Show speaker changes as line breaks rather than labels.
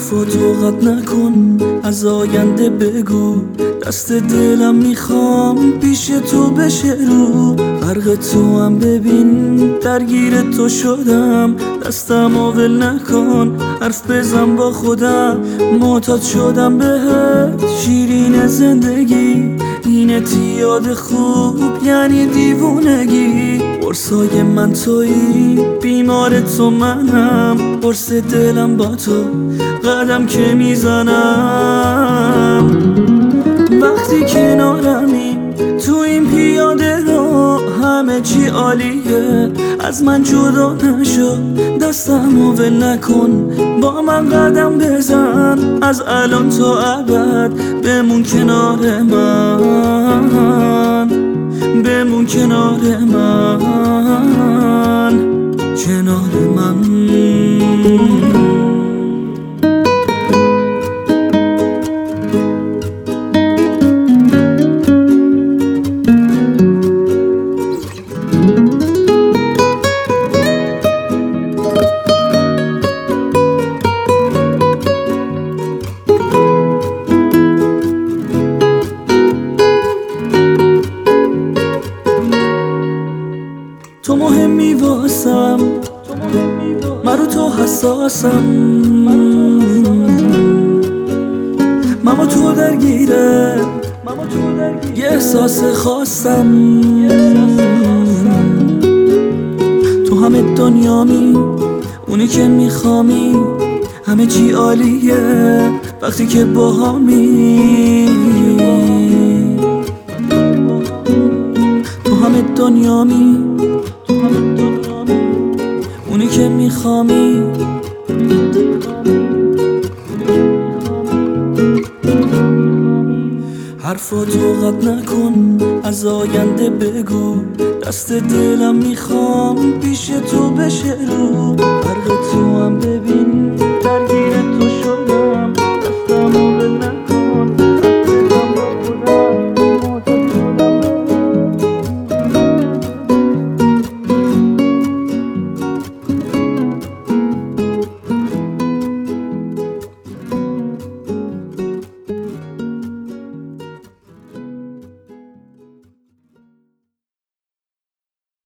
حرفاتو قطع نکن، از آینده بگو. دست دلم میخوام پیش تو بشه رو. غرق تو هم ببین درگیر تو شدم. دستمو ول نکن، حرف بزن با خودم. معتاد شدم بهت شیرین زندگی. این یاد خوب یعنی دیوونگی. قرصای من تویی، بیمار تو منم. قرص دلم با تو قدم که میزنم. وقتی کنارمی تو این پیاده رو همه چی عالیه. از من جدا نشو، دستمو ول نکن. با من قدم بزن، از الان تا ابد بمون کنار من. بمون کنار من، کنار من. تو مهمی واسم، من رو تو حساسم. من با تو درگیره یه احساس خاصم. تو همه دنیامی، اونی که میخوامی. همه چی عالیه وقتی که باهامی. تو همه دنیامی، اونی که میخوامی. حرفاتو قطع نکن، از آینده بگو. دست دلم میخوام پیش تو بشه رو.